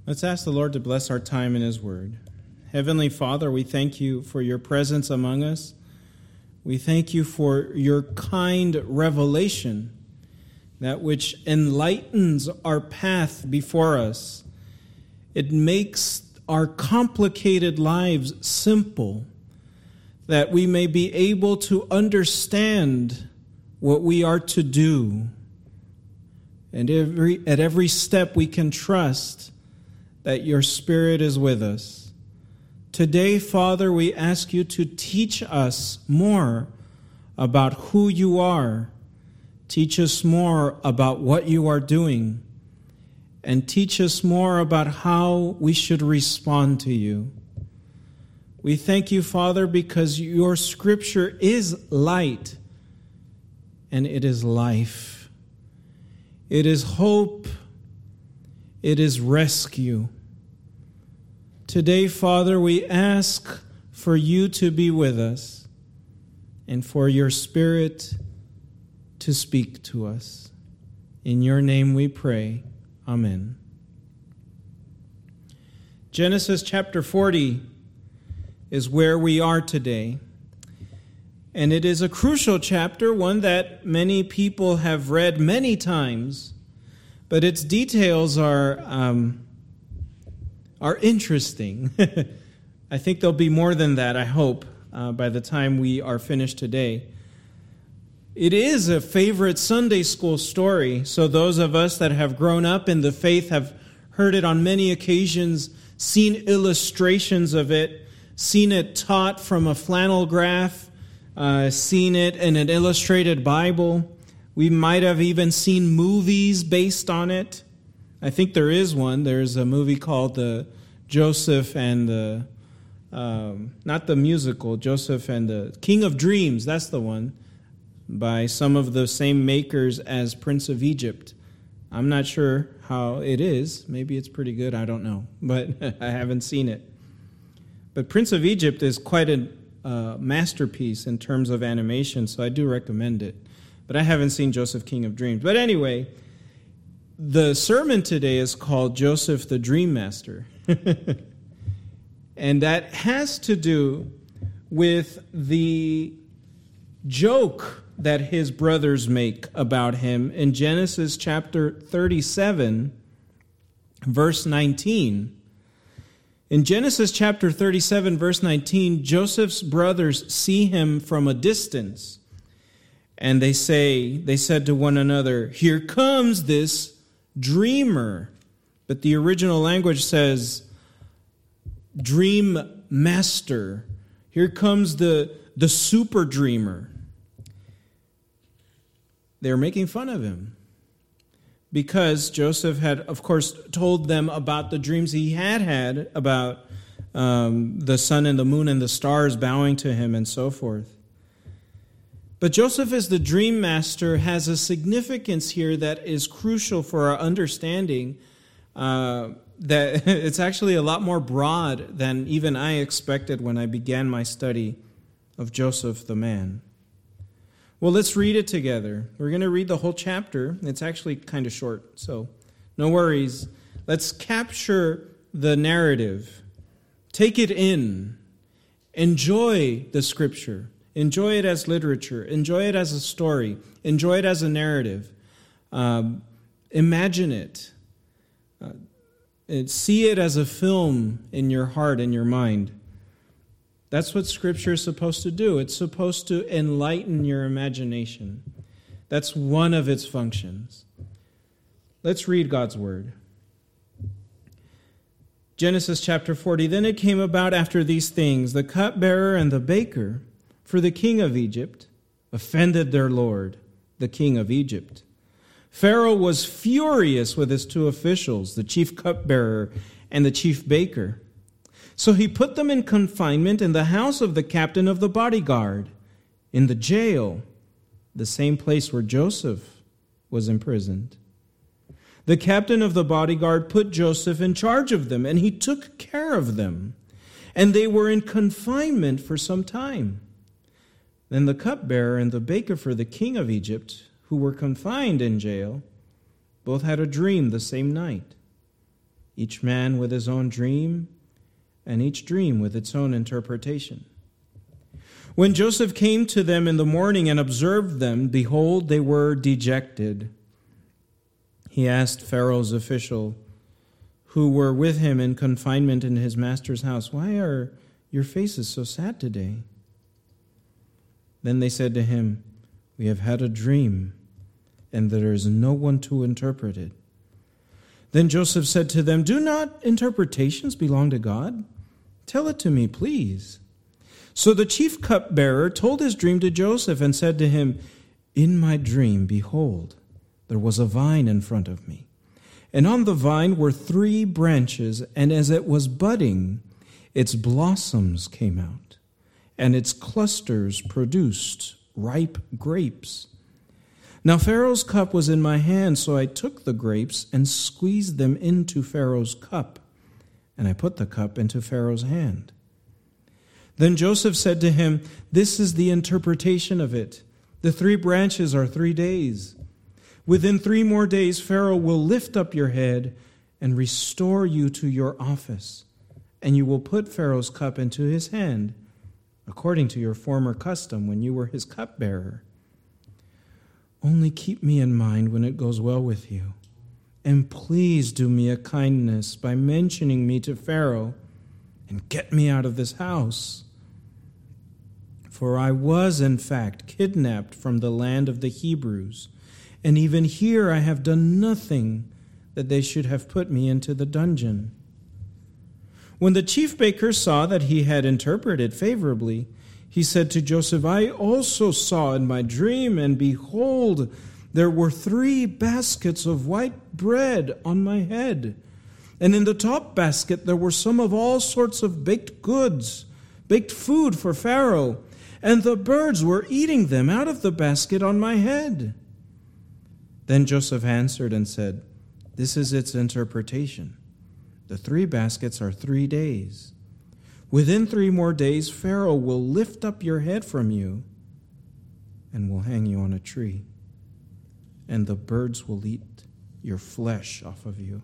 Let's ask the Lord to bless our time in His Word. Heavenly Father, we thank you for your presence among us. We thank you for your kind revelation, that which enlightens our path before us. It makes our complicated lives simple, that we may be able to understand what we are to do. And at every step we can trust that your Spirit is with us. Today, Father, we ask you to teach us more about who you are. Teach us more about what you are doing. And teach us more about how we should respond to you. We thank you, Father, because your Scripture is light and it is life. It is hope. It is rescue. Today, Father, we ask for you to be with us and for your Spirit to speak to us. In your name we pray. Amen. Genesis chapter 40 is where we are today. And it is a crucial chapter, one that many people have read many times, but its details are interesting. I think there'll be more than that, I hope, by the time we are finished today. It is a favorite Sunday school story, so those of us that have grown up in the faith have heard it on many occasions, seen illustrations of it, seen it taught from a flannel graph, seen it in an illustrated Bible. We might have even seen movies based on it. I think there is one. There's a movie called Joseph and the, not the musical, Joseph and the King of Dreams, that's the one, by some of the same makers as Prince of Egypt. I'm not sure how it is. Maybe it's pretty good, I don't know, but I haven't seen it. But Prince of Egypt is quite a masterpiece in terms of animation, so I do recommend it. But I haven't seen Joseph, King of Dreams. But anyway, the sermon today is called Joseph the Dream Master. And that has to do with the joke that his brothers make about him in Genesis chapter 37, verse 19. In Genesis chapter 37, verse 19, Joseph's brothers see him from a distance, and they said to one another, "Here comes this dreamer." But the original language says, dream master. Here comes the super dreamer. They're making fun of him because Joseph had, of course, told them about the dreams he had about the sun and the moon and the stars bowing to him and so forth. But Joseph as the dream master has a significance here that is crucial for our understanding, that it's actually a lot more broad than even I expected when I began my study of Joseph the man. Well, let's read it together. We're going to read the whole chapter. It's actually kind of short, so no worries. Let's capture the narrative. Take it in. Enjoy the Scripture. Enjoy it as literature. Enjoy it as a story. Enjoy it as a narrative. Imagine it. See it as a film in your heart and your mind. That's what Scripture is supposed to do. It's supposed to enlighten your imagination. That's one of its functions. Let's read God's Word. Genesis chapter 40. Then it came about after these things, the cupbearer and the baker for the king of Egypt offended their lord, the king of Egypt. Pharaoh was furious with his two officials, the chief cupbearer and the chief baker. So he put them in confinement in the house of the captain of the bodyguard, in the jail, the same place where Joseph was imprisoned. The captain of the bodyguard put Joseph in charge of them, and he took care of them, and they were in confinement for some time. Then the cupbearer and the baker for the king of Egypt, who were confined in jail, both had a dream the same night. each man with his own dream, and each dream with its own interpretation. When Joseph came to them in the morning and observed them, behold, they were dejected. He asked Pharaoh's official, who were with him in confinement in his master's house, "Why are your faces so sad today?" Then they said to him, "We have had a dream, and there is no one to interpret it." Then Joseph said to them, "Do not interpretations belong to God? Tell it to me, please." So the chief cupbearer told his dream to Joseph and said to him, "In my dream, behold, there was a vine in front of me, and on the vine were 3 branches, and as it was budding, its blossoms came out, and its clusters produced ripe grapes. Now Pharaoh's cup was in my hand, so I took the grapes and squeezed them into Pharaoh's cup, and I put the cup into Pharaoh's hand." Then Joseph said to him, "This is the interpretation of it. The 3 branches are 3 days. Within 3 more days, Pharaoh will lift up your head and restore you to your office, and you will put Pharaoh's cup into his hand, according to your former custom when you were his cupbearer. Only keep me in mind when it goes well with you, and please do me a kindness by mentioning me to Pharaoh and get me out of this house. For I was, in fact, kidnapped from the land of the Hebrews, and even here I have done nothing that they should have put me into the dungeon." When the chief baker saw that he had interpreted favorably, he said to Joseph, "I also saw in my dream, and behold, there were 3 baskets of white bread on my head, and in the top basket there were some of all sorts of baked goods, baked food for Pharaoh, and the birds were eating them out of the basket on my head." Then Joseph answered and said, "This is its interpretation. The 3 baskets are 3 days. Within 3 more days, Pharaoh will lift up your head from you and will hang you on a tree, and the birds will eat your flesh off of you."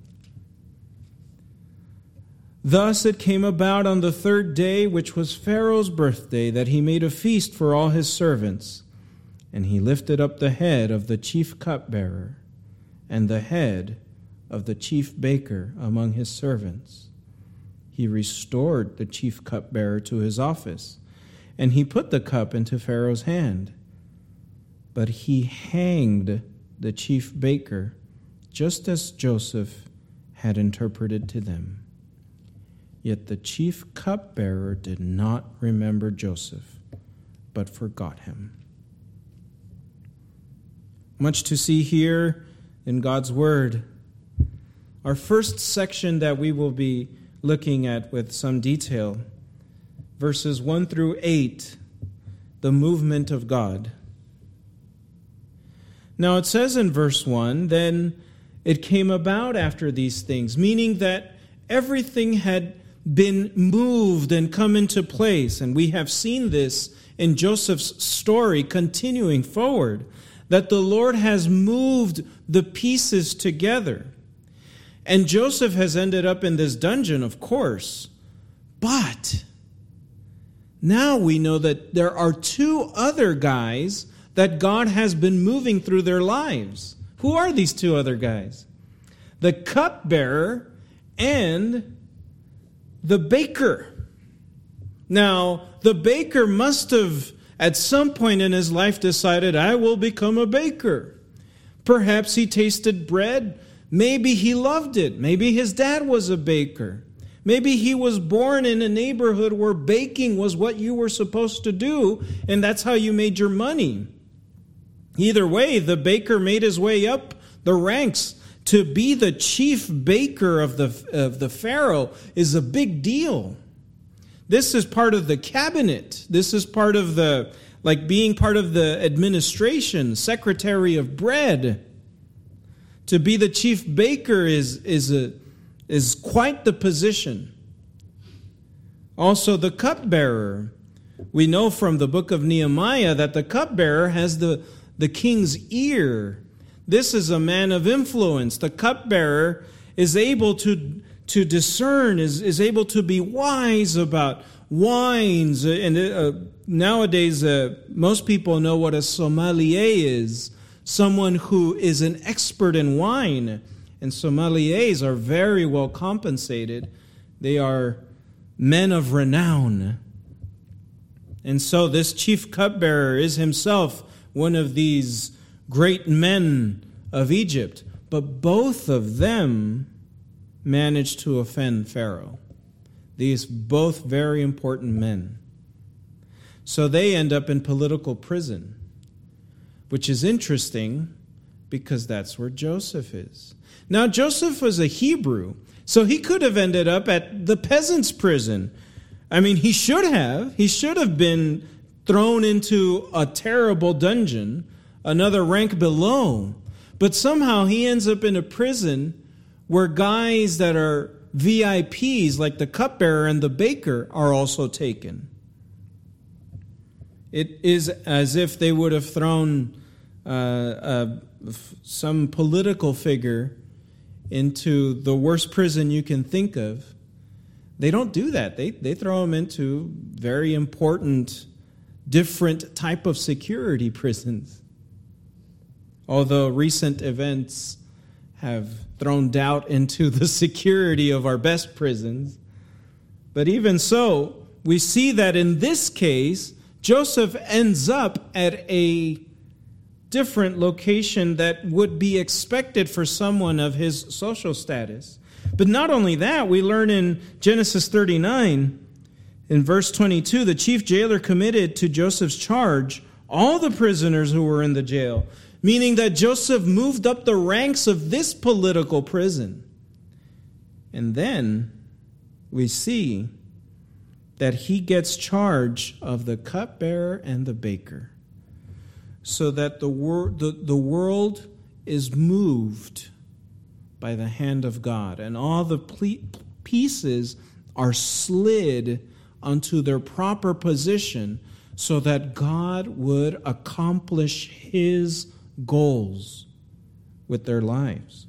Thus it came about on the 3rd day, which was Pharaoh's birthday, that he made a feast for all his servants, and he lifted up the head of the chief cupbearer and the head of the chief baker among his servants. He restored the chief cupbearer to his office, and he put the cup into Pharaoh's hand. But he hanged the chief baker, just as Joseph had interpreted to them. Yet the chief cupbearer did not remember Joseph, but forgot him. Much to see here in God's Word. Our first section that we will be looking at with some detail, verses 1 through 8, the movement of God. Now it says in verse 1, "Then it came about after these things," meaning that everything had been moved and come into place. And we have seen this in Joseph's story continuing forward, that the Lord has moved the pieces together. And Joseph has ended up in this dungeon, of course. But now we know that there are 2 other guys that God has been moving through their lives. Who are these 2 other guys? The cupbearer and the baker. Now, the baker must have at some point in his life decided, "I will become a baker." Perhaps he tasted bread. Maybe he loved it. Maybe his dad was a baker. Maybe he was born in a neighborhood where baking was what you were supposed to do, and that's how you made your money. Either way, the baker made his way up the ranks. To be the chief baker of the Pharaoh is a big deal. This is part of the cabinet. This is part of being part of the administration, secretary of bread. To be the chief baker is quite the position. Also, the cupbearer. We know from the book of Nehemiah that the cupbearer has the king's ear. This is a man of influence. The cupbearer is able to to discern, is able to be wise about wines. And nowadays, most people know what a sommelier is, someone who is an expert in wine. And sommeliers are very well compensated. They are men of renown. And so this chief cupbearer is himself one of these great men of Egypt. But both of them managed to offend Pharaoh. These both very important men. So they end up in political prison, which is interesting because that's where Joseph is. Now, Joseph was a Hebrew, so he could have ended up at the peasants' prison. I mean, he should have. He should have been thrown into a terrible dungeon, another rank below. But somehow he ends up in a prison where guys that are VIPs, like the cupbearer and the baker, are also taken. It is as if they would have thrown some political figure into the worst prison you can think of. They don't do that. They throw them into very important, different type of security prisons. Although recent events have thrown doubt into the security of our best prisons. But even so, we see that in this case, Joseph ends up at a different location that would be expected for someone of his social status. But not only that, we learn in Genesis 39, in verse 22, the chief jailer committed to Joseph's charge all the prisoners who were in the jail, meaning that Joseph moved up the ranks of this political prison. And then we see that he gets charge of the cupbearer and the baker, so that the world is moved by the hand of God, and all the pieces are slid onto their proper position so that God would accomplish his goals with their lives.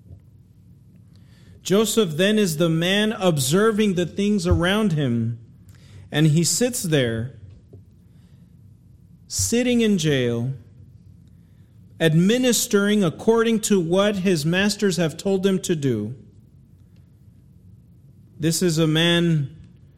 Joseph then is the man observing the things around him, and he sits there, sitting in jail, administering according to what his masters have told him to do. This is a man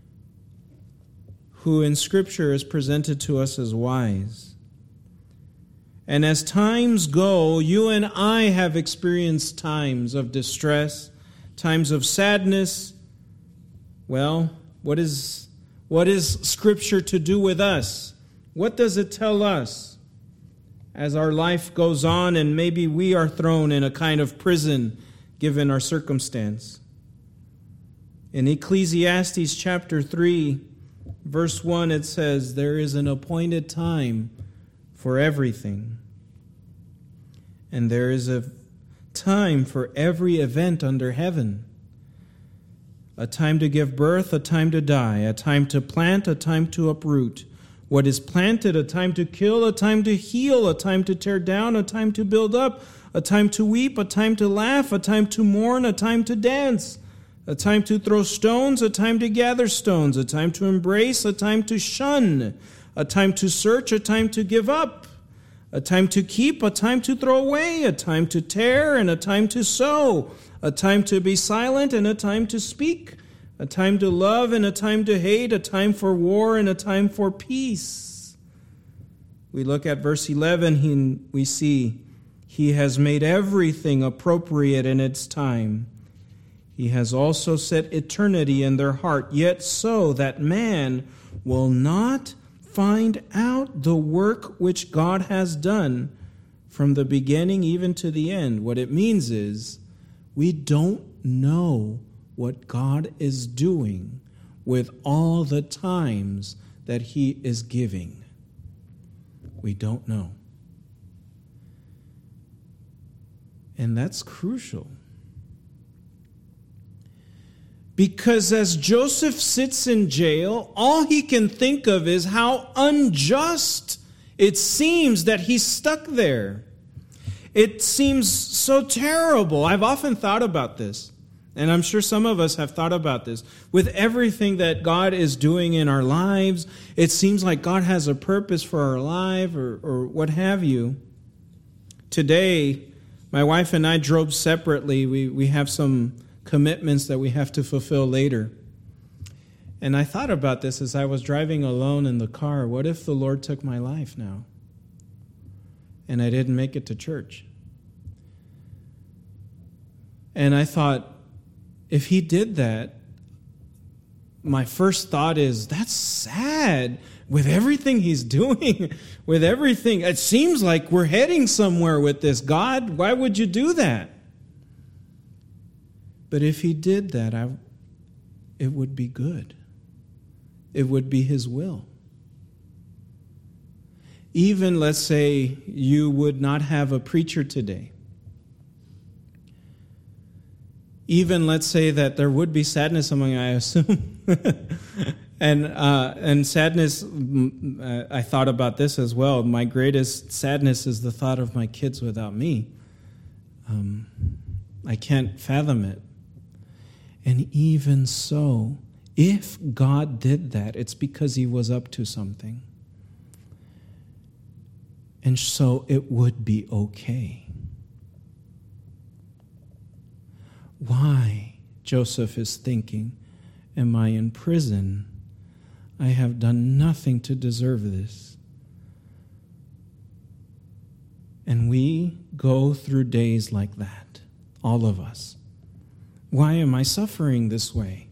who in Scripture is presented to us as wise. And as times go, you and I have experienced times of distress, times of sadness. Well, what is Scripture to do with us? What does it tell us as our life goes on and maybe we are thrown in a kind of prison given our circumstance? In Ecclesiastes chapter 3, verse 1, it says, "There is an appointed time for everything, and there is a time for every event under heaven. A time to give birth, a time to die, a time to plant, a time to uproot. What is planted, a time to kill, a time to heal, a time to tear down, a time to build up, a time to weep, a time to laugh, a time to mourn, a time to dance, a time to throw stones, a time to gather stones, a time to embrace, a time to shun, a time to search, a time to give up, a time to keep, a time to throw away, a time to tear, and a time to sow, a time to be silent, and a time to speak, a time to love, and a time to hate, a time for war, and a time for peace." We look at verse 11, we see, "He has made everything appropriate in its time. He has also set eternity in their heart, yet so that man will not find out the work which God has done from the beginning even to the end." What it means is we don't know what God is doing with all the times that he is giving. We don't know. And that's crucial. Because as Joseph sits in jail, all he can think of is how unjust it seems that he's stuck there. It seems so terrible. I've often thought about this. And I'm sure some of us have thought about this. With everything that God is doing in our lives, it seems like God has a purpose for our life or what have you. Today, my wife and I drove separately. We have some commitments that we have to fulfill later. And I thought about this as I was driving alone in the car. What if the Lord took my life now and I didn't make it to church? And I thought, if he did that, my first thought is, that's sad. With everything he's doing, with everything, it seems like we're heading somewhere with this. God, why would you do that? But if he did that, it would be good. It would be his will. Even, let's say, you would not have a preacher today. Even, let's say that there would be sadness among, I assume. and sadness, I thought about this as well. My greatest sadness is the thought of my kids without me. I can't fathom it. And even so, if God did that, it's because he was up to something. And so it would be okay. Why? Joseph is thinking, am I in prison? I have done nothing to deserve this. And we go through days like that, all of us. Why am I suffering this way?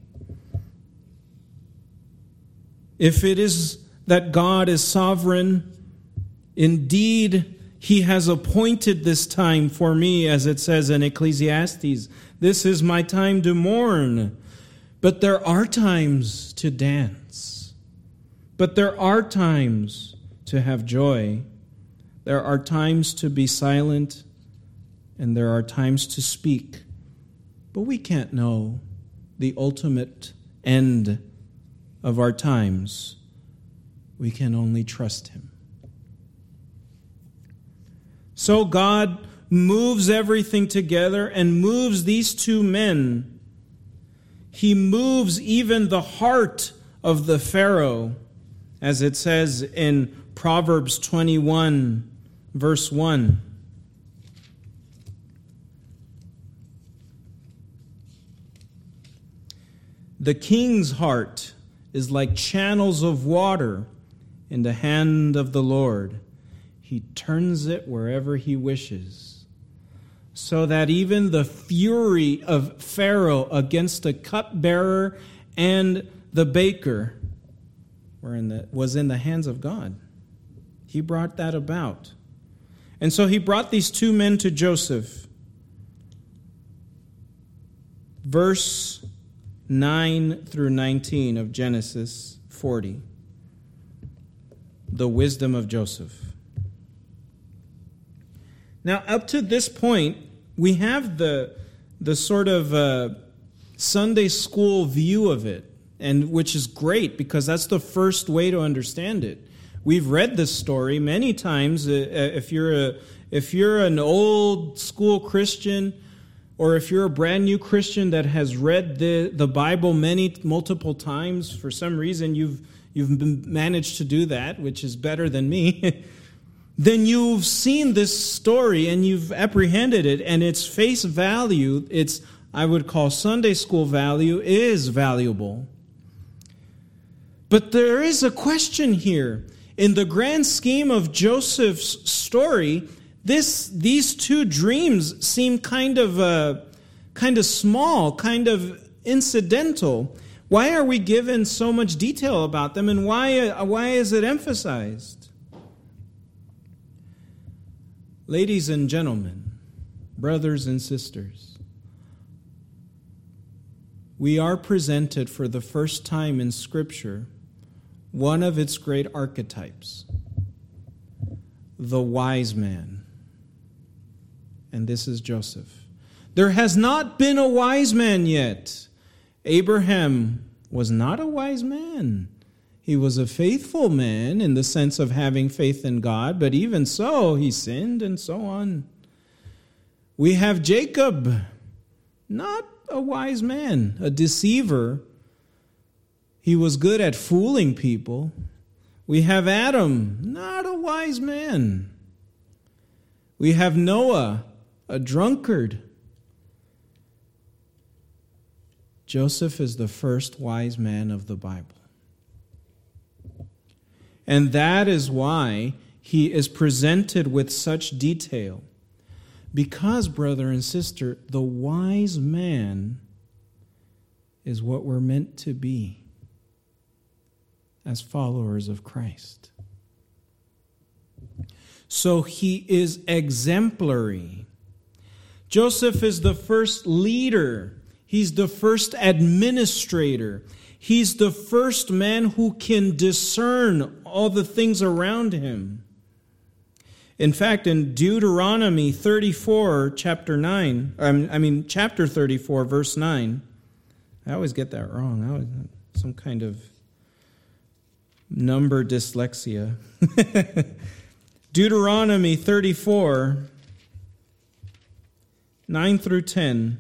If it is that God is sovereign, indeed, he has appointed this time for me, as it says in Ecclesiastes. This is my time to mourn. But there are times to dance. But there are times to have joy. There are times to be silent, and there are times to speak. But we can't know the ultimate end of our times. We can only trust him. So God moves everything together and moves these two men. He moves even the heart of the Pharaoh, as it says in Proverbs 21, verse 1. The king's heart is like channels of water in the hand of the Lord. He turns it wherever he wishes, so that even the fury of Pharaoh against the cupbearer and the baker was in the hands of God. He brought that about. And so he brought these two men to Joseph. Verse 9 through 19 of Genesis 40. The wisdom of Joseph. Now, up to this point, we have the sort of Sunday school view of it, and which is great because that's the first way to understand it. We've read this story many times. If you're an old school Christian, or if you're a brand new Christian that has read the Bible multiple times, for some reason you've managed to do that, which is better than me. Then you've seen this story and you've apprehended it, and its face value, its, I would call Sunday school value, is valuable. But there is a question here. In the grand scheme of Joseph's story, these two dreams seem kind of small, kind of incidental. Why are we given so much detail about them, and why is it emphasized? Ladies and gentlemen, brothers and sisters, we are presented for the first time in Scripture one of its great archetypes, the wise man. And this is Joseph. There has not been a wise man yet. Abraham was not a wise man. He was a faithful man in the sense of having faith in God, but even so, he sinned and so on. We have Jacob, not a wise man, a deceiver. He was good at fooling people. We have Adam, not a wise man. We have Noah, a drunkard. Joseph is the first wise man of the Bible. And that is why he is presented with such detail. Because, brother and sister, the wise man is what we're meant to be as followers of Christ. So he is exemplary. Joseph is the first leader. He's the first administrator. He's the first man who can discern all the things around him. In fact, in Deuteronomy 34, chapter 34, verse 9, I always get that wrong. Some kind of number dyslexia. Deuteronomy 34, 9 through 10.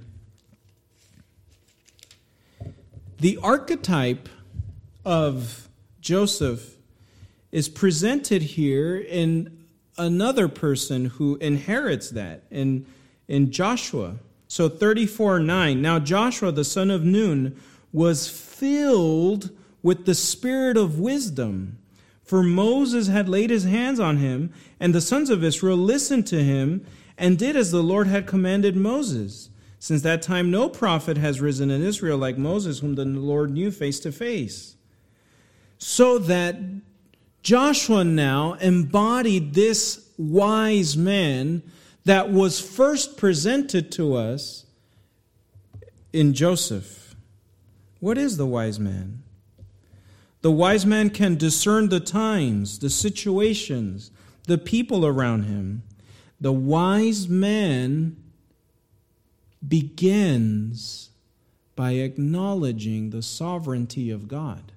The archetype of Joseph is presented here in another person who inherits that, in Joshua. So 34:9. Now Joshua, the son of Nun, was filled with the spirit of wisdom, for Moses had laid his hands on him, and the sons of Israel listened to him and did as the Lord had commanded Moses. Since that time, no prophet has risen in Israel like Moses, whom the Lord knew face to face. So that Joshua now embodied this wise man that was first presented to us in Joseph. What is the wise man? The wise man can discern the times, the situations, the people around him. The wise man begins by acknowledging the sovereignty of God,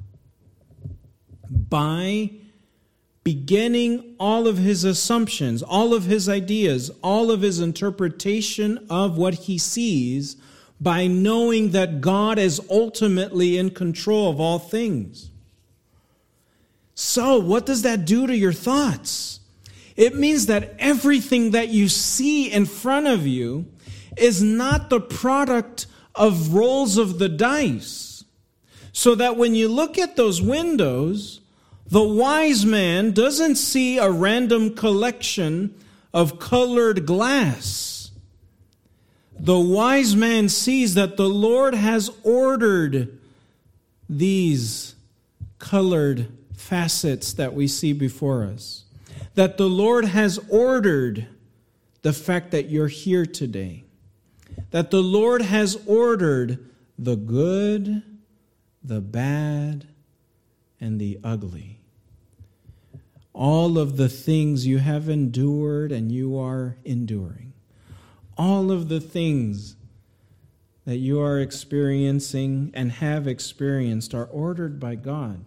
by beginning all of his assumptions, all of his ideas, all of his interpretation of what he sees, by knowing that God is ultimately in control of all things. So, what does that do to your thoughts? It means that everything that you see in front of you is not the product of rolls of the dice. So that when you look at those windows, the wise man doesn't see a random collection of colored glass. The wise man sees that the Lord has ordered these colored facets that we see before us. That the Lord has ordered the fact that you're here today. That the Lord has ordered the good, the bad, and the ugly. All of the things you have endured and you are enduring. All of the things that you are experiencing and have experienced are ordered by God.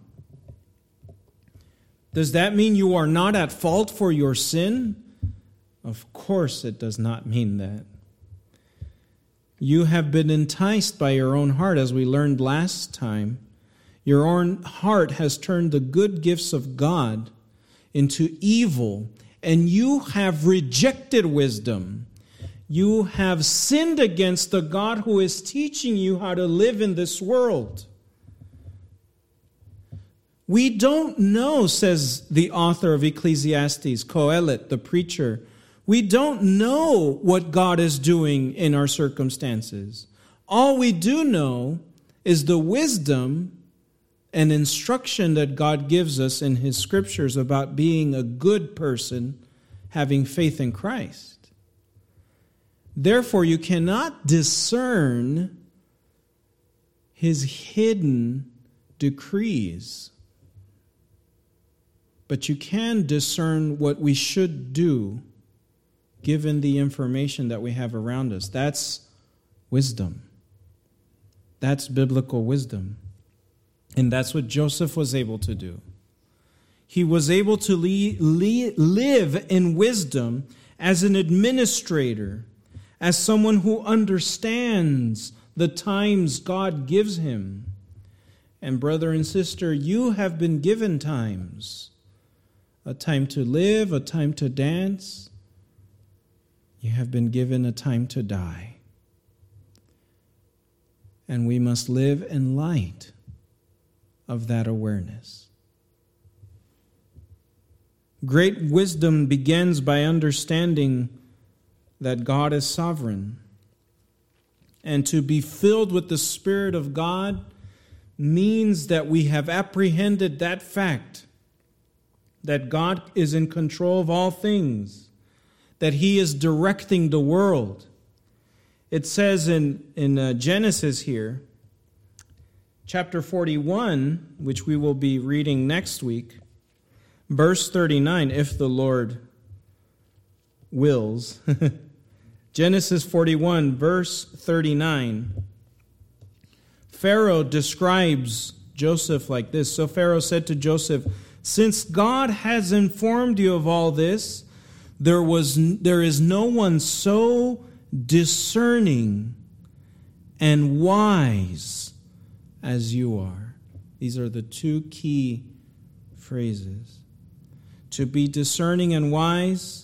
Does that mean you are not at fault for your sin? Of course it does not mean that. You have been enticed by your own heart, as we learned last time. Your own heart has turned the good gifts of God into evil, and you have rejected wisdom. You have sinned against the God who is teaching you how to live in this world. We don't know, says the author of Ecclesiastes, Qoheleth, the preacher, we don't know what God is doing in our circumstances. All we do know is the wisdom and instruction that God gives us in His scriptures about being a good person, having faith in Christ. Therefore, you cannot discern His hidden decrees, but you can discern what we should do given the information that we have around us. That's wisdom. That's biblical wisdom. And that's what Joseph was able to do. He was able to live in wisdom as an administrator, as someone who understands the times God gives him. And brother and sister, you have been given times. A time to live, a time to dance. You have been given a time to die. And we must live in light of that awareness. Great wisdom begins by understanding that God is sovereign. And to be filled with the Spirit of God means that we have apprehended that fact, that God is in control of all things, that He is directing the world. It says in Genesis here, chapter 41, which we will be reading next week, verse 39, if the Lord wills. Genesis 41, verse 39. Pharaoh describes Joseph like this. So Pharaoh said to Joseph, "Since God has informed you of all this, there is no one so discerning and wise as you are." These are the two key phrases. To be discerning and wise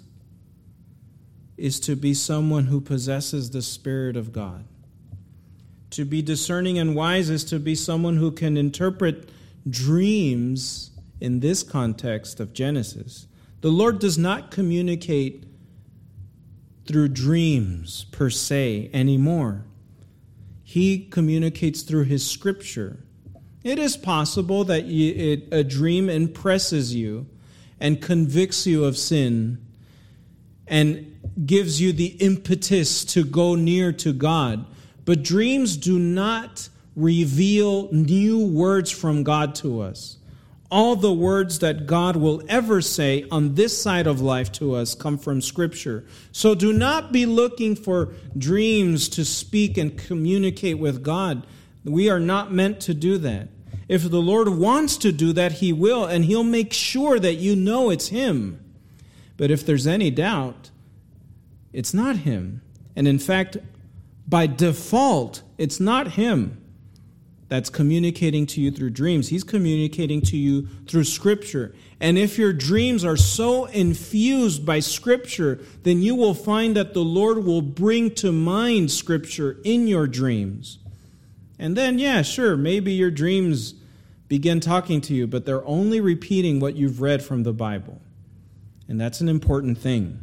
is to be someone who possesses the Spirit of God. To be discerning and wise is to be someone who can interpret dreams in this context of Genesis. The Lord does not communicate through dreams per se anymore. He communicates through His Scripture. It is possible that a dream impresses you and convicts you of sin and gives you the impetus to go near to God. But dreams do not reveal new words from God to us. All the words that God will ever say on this side of life to us come from Scripture. So do not be looking for dreams to speak and communicate with God. We are not meant to do that. If the Lord wants to do that, He will, and He'll make sure that you know it's Him. But if there's any doubt, it's not Him. And in fact, by default, it's not Him that's communicating to you through dreams. He's communicating to you through Scripture. And if your dreams are so infused by Scripture, then you will find that the Lord will bring to mind Scripture in your dreams. And then, yeah, sure, maybe your dreams begin talking to you, but they're only repeating what you've read from the Bible. And that's an important thing.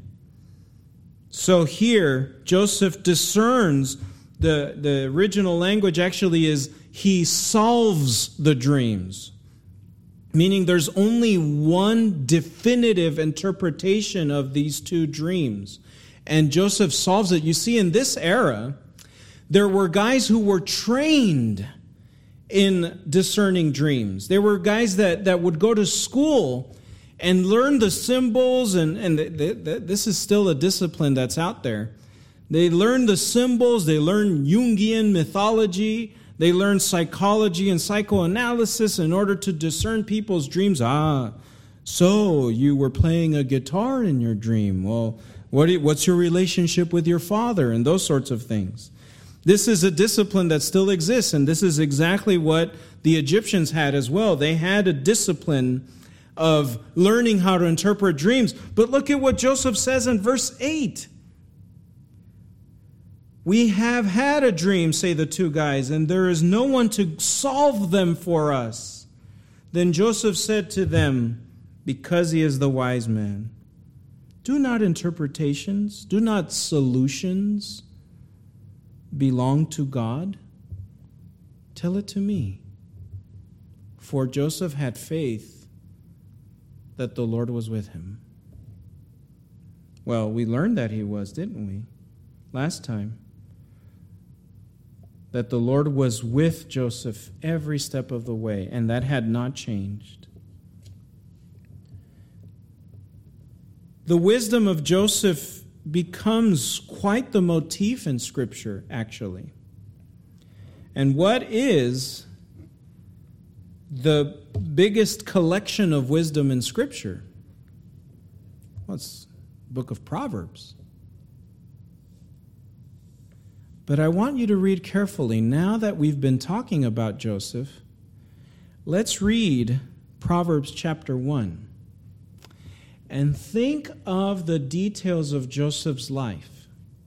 So here, Joseph discerns, the original language actually is, he solves the dreams. Meaning there's only one definitive interpretation of these two dreams. And Joseph solves it. You see, in this era, there were guys who were trained in discerning dreams. There were guys that would go to school and learn the symbols, and this is still a discipline that's out there. They learn the symbols, they learn Jungian mythology, they learn psychology and psychoanalysis in order to discern people's dreams. So you were playing a guitar in your dream. Well, what's your relationship with your father? And those sorts of things. This is a discipline that still exists, and this is exactly what the Egyptians had as well. They had a discipline of learning how to interpret dreams. But look at what Joseph says in verse 8. "We have had a dream," say the two guys, "and there is no one to solve them for us." Then Joseph said to them, because he is the wise man, "Do not interpretations, do not solutions belong to God? Tell it to me." For Joseph had faith that the Lord was with him. Well, we learned that he was, didn't we? Last time. That the Lord was with Joseph every step of the way, and that had not changed. The wisdom of Joseph becomes quite the motif in Scripture, actually. And what is the biggest collection of wisdom in Scripture? Well, it's the book of Proverbs. But I want you to read carefully. Now that we've been talking about Joseph, let's read Proverbs chapter 1 and think of the details of Joseph's life.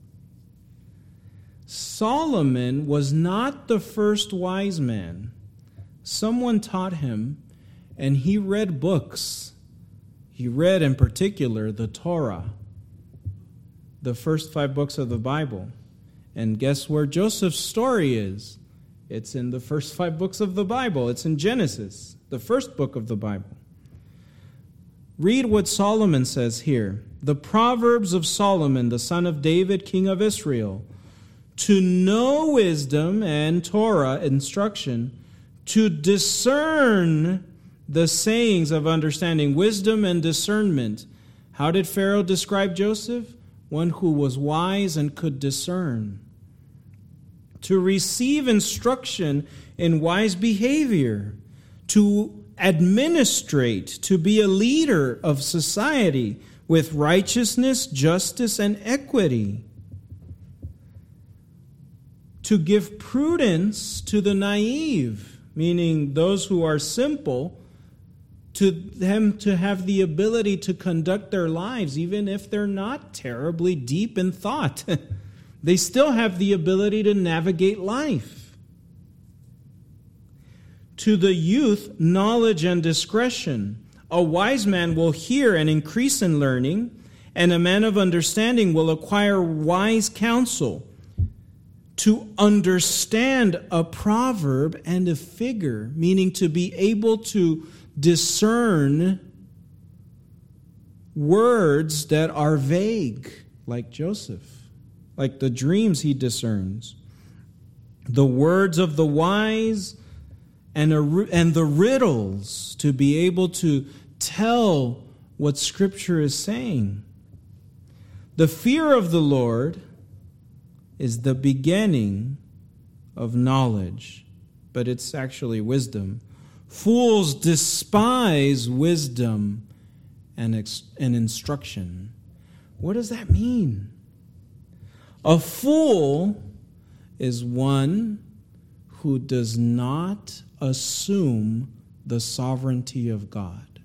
Solomon was not the first wise man. Someone taught him, and he read books. He read, in particular, the Torah, the first 5 books of the Bible. And guess where Joseph's story is? It's in the first 5 books of the Bible. It's in Genesis, the first book of the Bible. Read what Solomon says here. The Proverbs of Solomon, the son of David, king of Israel, to know wisdom and Torah instruction, to discern the sayings of understanding, wisdom and discernment. How did Pharaoh describe Joseph? One who was wise and could discern. To receive instruction in wise behavior, to administrate, to be a leader of society with righteousness, justice, and equity. To give prudence to the naive, meaning those who are simple, to them to have the ability to conduct their lives, even if they're not terribly deep in thought. They still have the ability to navigate life. To the youth, knowledge and discretion. A wise man will hear and increase in learning, and a man of understanding will acquire wise counsel. To understand a proverb and a figure, meaning to be able to discern words that are vague, like Joseph, like the dreams he discerns. The words of the wise and the riddles, to be able to tell what Scripture is saying. The fear of the Lord is the beginning of knowledge, but it's actually wisdom. Fools despise wisdom and instruction. What does that mean? A fool is one who does not assume the sovereignty of God.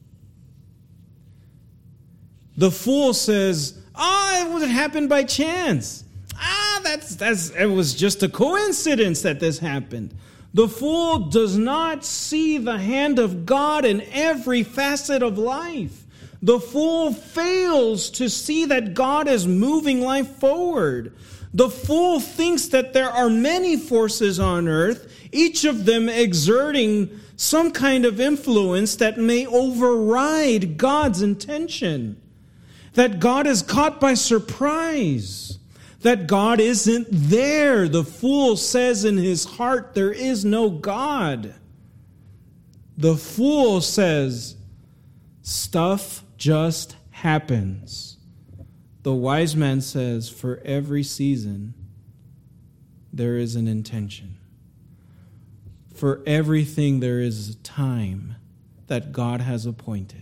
The fool says, it happened by chance. It was just a coincidence that this happened. The fool does not see the hand of God in every facet of life. The fool fails to see that God is moving life forward. The fool thinks that there are many forces on earth, each of them exerting some kind of influence that may override God's intention. That God is caught by surprise. That God isn't there. The fool says in his heart, there is no God. The fool says, stuff just happens. The wise man says, for every season, there is an intention. For everything, there is a time that God has appointed.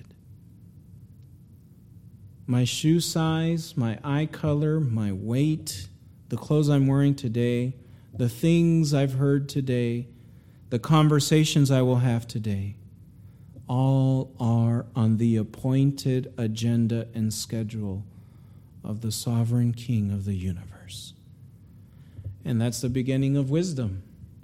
My shoe size, my eye color, my weight, the clothes I'm wearing today, the things I've heard today, the conversations I will have today, all are on the appointed agenda and schedule of the sovereign King of the universe. And that's the beginning of wisdom.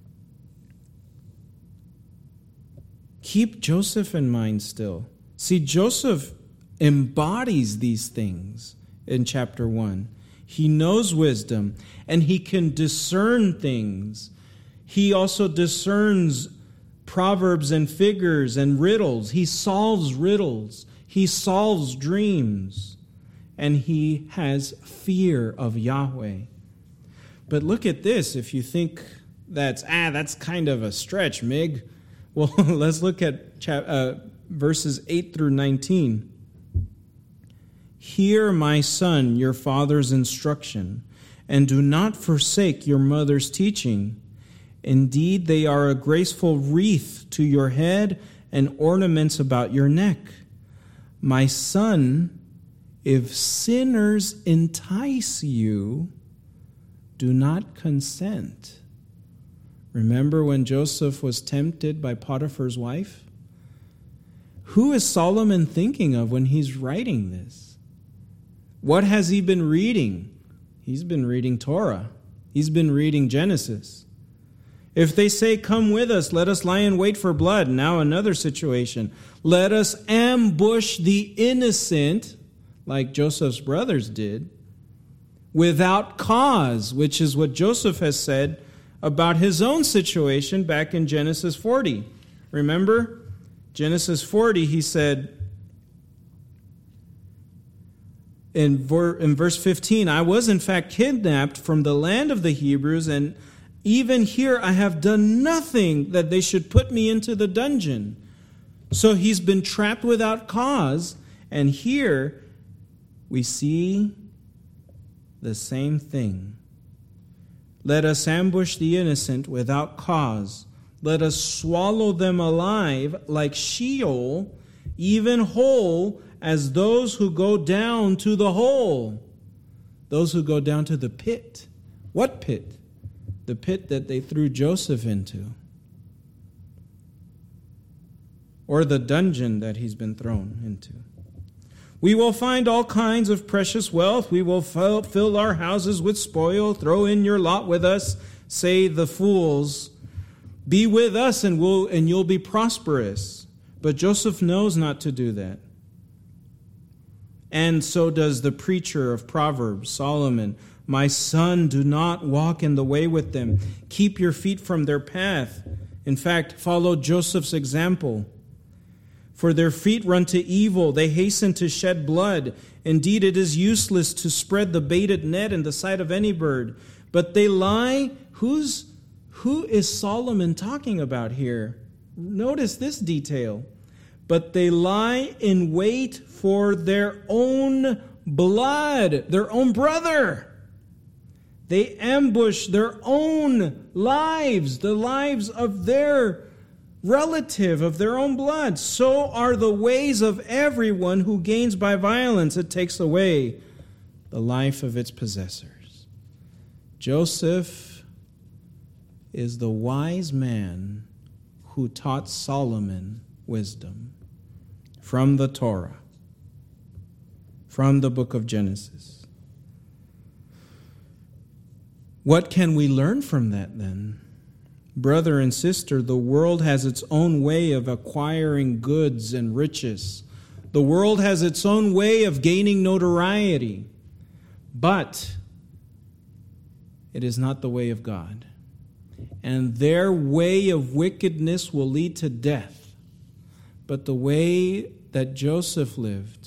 Keep Joseph in mind still. See, Joseph embodies these things in chapter 1. He knows wisdom, and he can discern things. He also discerns proverbs and figures and riddles. He solves riddles. He solves dreams. And he has fear of Yahweh. But look at this. If you think that's kind of a stretch, Mig. Well, let's look at verses 8 through 19. Hear, my son, your father's instruction, and do not forsake your mother's teaching. Indeed, they are a graceful wreath to your head and ornaments about your neck. My son, if sinners entice you, do not consent. Remember when Joseph was tempted by Potiphar's wife? Who is Solomon thinking of when he's writing this? What has he been reading? He's been reading Torah. He's been reading Genesis. If they say, "Come with us, let us lie in wait for blood," now another situation. Let us ambush the innocent, like Joseph's brothers did, without cause, which is what Joseph has said about his own situation back in Genesis 40. Remember? Genesis 40, he said in verse 15, "I was in fact kidnapped from the land of the Hebrews, and even here I have done nothing that they should put me into the dungeon." So he's been trapped without cause, and here we see the same thing. Let us ambush the innocent without cause. Let us swallow them alive like Sheol, even whole as those who go down to the hole. Those who go down to the pit. What pit? The pit that they threw Joseph into. Or the dungeon that he's been thrown into. We will find all kinds of precious wealth. We will fill our houses with spoil. Throw in your lot with us, say the fools. Be with us and you'll be prosperous. But Joseph knows not to do that. And so does the preacher of Proverbs, Solomon. "My son, do not walk in the way with them. Keep your feet from their path." In fact, follow Joseph's example. "For their feet run to evil, they hasten to shed blood. Indeed, it is useless to spread the baited net in the sight of any bird. But they lie." Who is Solomon talking about here? Notice this detail. "But they lie in wait for their own blood," their own brother. They ambush their own lives, the lives of their relative, of their own blood. "So are the ways of everyone who gains by violence. It takes away the life of its possessors." Joseph is the wise man who taught Solomon wisdom from the Torah, from the book of Genesis. What can we learn from that then? Brother and sister, the world has its own way of acquiring goods and riches. The world has its own way of gaining notoriety. But it is not the way of God. And their way of wickedness will lead to death. But the way that Joseph lived,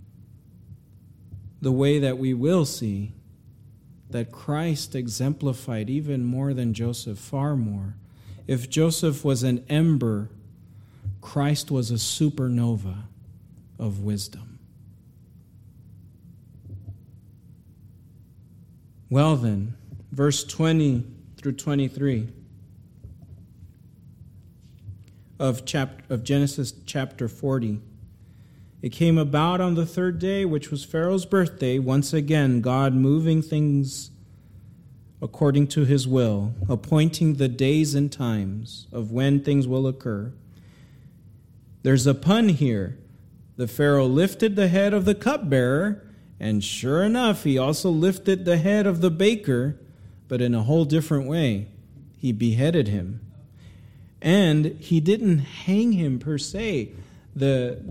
the way that we will see, that Christ exemplified even more than Joseph, far more. If Joseph was an ember, Christ was a supernova of wisdom. Well then, verse 20 through 23 of Genesis chapter 40. "It came about on the third day, which was Pharaoh's birthday, once again God moving things according to his will, appointing the days and times of when things will occur." There's a pun here. The Pharaoh lifted the head of the cupbearer, and sure enough, he also lifted the head of the baker, but in a whole different way. He beheaded him. And he didn't hang him per se. The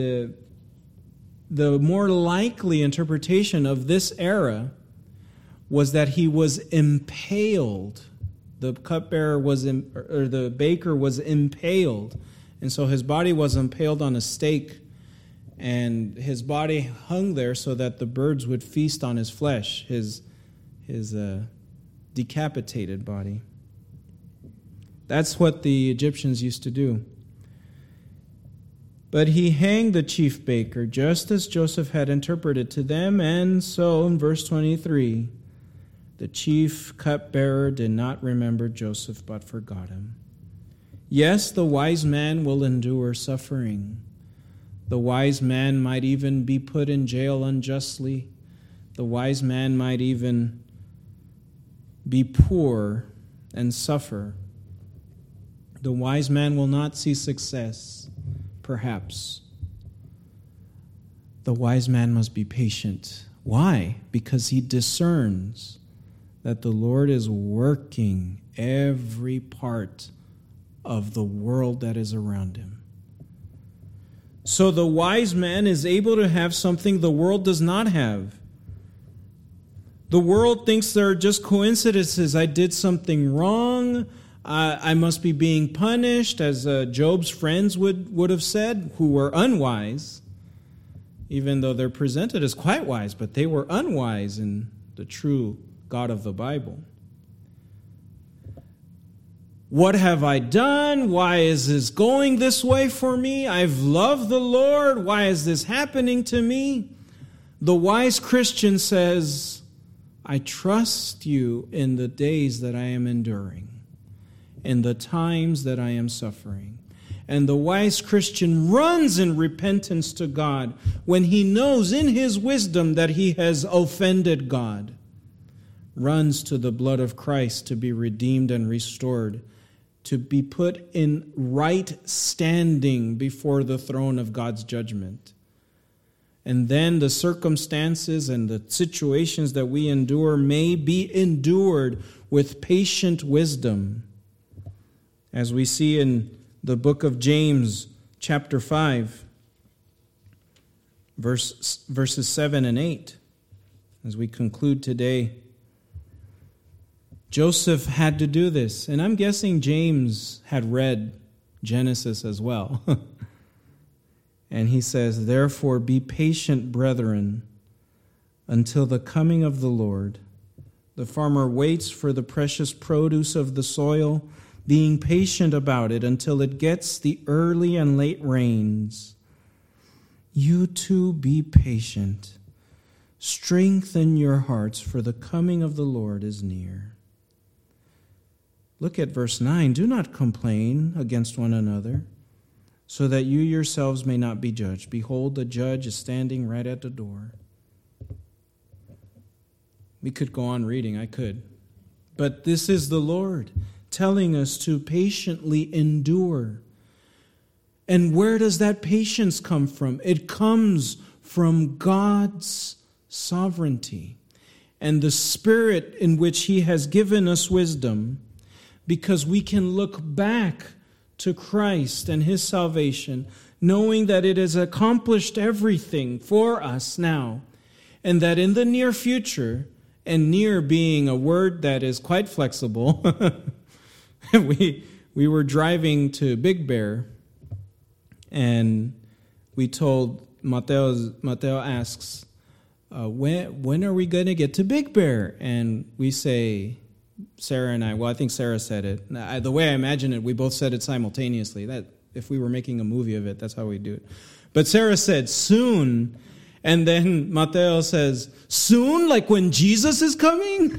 more likely interpretation of this era was that he was impaled. The cupbearer or the baker was impaled. And so his body was impaled on a stake, and his body hung there so that the birds would feast on his flesh, his decapitated body. That's what the Egyptians used to do. But he hanged the chief baker, just as Joseph had interpreted to them, and so, in verse 23, the chief cupbearer did not remember Joseph, but forgot him. Yes, the wise man will endure suffering. The wise man might even be put in jail unjustly. The wise man might even be poor, and suffer. The wise man will not see success, perhaps. The wise man must be patient. Why? Because he discerns that the Lord is working every part of the world that is around him. So the wise man is able to have something the world does not have. The world thinks there are just coincidences. I did something wrong. I must be being punished, as Job's friends would have said, who were unwise, even though they're presented as quite wise, but they were unwise in the true God of the Bible. What have I done? Why is this going this way for me? I've loved the Lord. Why is this happening to me? The wise Christian says, I trust you in the days that I am enduring, in the times that I am suffering. And the wise Christian runs in repentance to God when he knows in his wisdom that he has offended God. Runs to the blood of Christ to be redeemed and restored, to be put in right standing before the throne of God's judgment. And then the circumstances and the situations that we endure may be endured with patient wisdom. As we see in the book of James, chapter 5, verses 7 and 8, as we conclude today. Joseph had to do this, and I'm guessing James had read Genesis as well. And he says, therefore be patient, brethren, until the coming of the Lord. The farmer waits for the precious produce of the soil, being patient about it until it gets the early and late rains. You too be patient. Strengthen your hearts, for the coming of the Lord is near. Look at verse 9. Do not complain against one another, so that you yourselves may not be judged. Behold, the judge is standing right at the door. We could go on reading, I could. But this is the Lord telling us to patiently endure. And where does that patience come from? It comes from God's sovereignty and the spirit in which He has given us wisdom, because we can look back to Christ and His salvation, knowing that it has accomplished everything for us now, and that in the near future, and near being a word that is quite flexible, we were driving to Big Bear, and we told, Mateo asks, when are we going to get to Big Bear? And we say, Sarah and I, well, I think Sarah said it. The way I imagine it, we both said it simultaneously. That if we were making a movie of it, that's how we do it. But Sarah said, soon. And then Mateo says, soon? Like when Jesus is coming?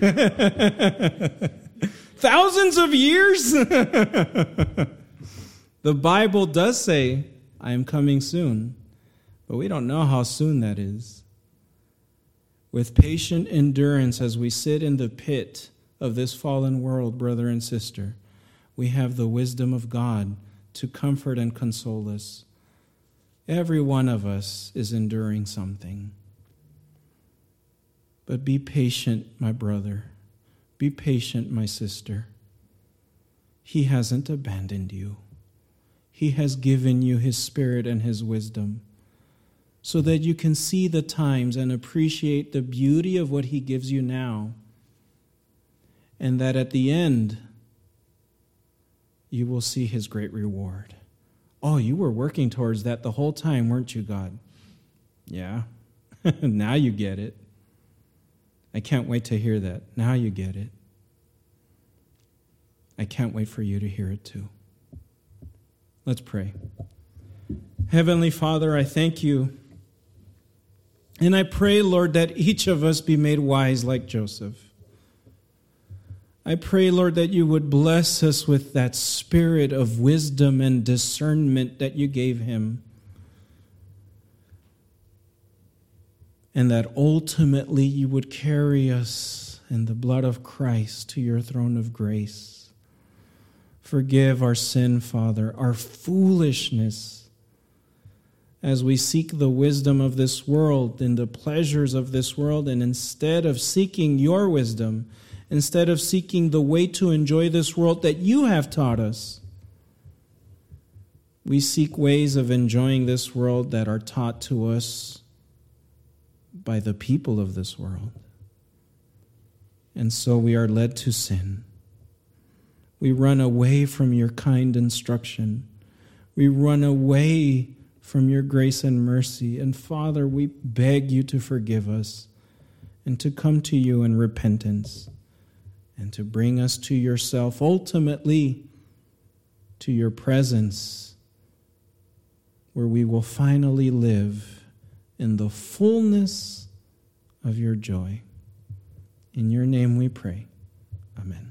Thousands of years? The Bible does say, I am coming soon. But we don't know how soon that is. With patient endurance as we sit in the pit of this fallen world, brother and sister, we have the wisdom of God to comfort and console us. Every one of us is enduring something. But be patient, my brother. Be patient, my sister. He hasn't abandoned you. He has given you His Spirit and His wisdom so that you can see the times and appreciate the beauty of what He gives you now. And that at the end, you will see His great reward. Oh, you were working towards that the whole time, weren't you, God? Yeah. Now you get it. I can't wait to hear that. Now you get it. I can't wait for you to hear it too. Let's pray. Heavenly Father, I thank you. And I pray, Lord, that each of us be made wise like Joseph. I pray, Lord, that you would bless us with that spirit of wisdom and discernment that you gave him. And that ultimately you would carry us and the blood of Christ to your throne of grace. Forgive our sin, Father, our foolishness, as we seek the wisdom of this world and the pleasures of this world, and instead of seeking your wisdom, instead of seeking the way to enjoy this world that you have taught us, we seek ways of enjoying this world that are taught to us by the people of this world. And so we are led to sin. We run away from your kind instruction. We run away from your grace and mercy. And Father, we beg you to forgive us and to come to you in repentance and to bring us to yourself, ultimately to your presence, where we will finally live in the fullness of your joy. In your name we pray. Amen.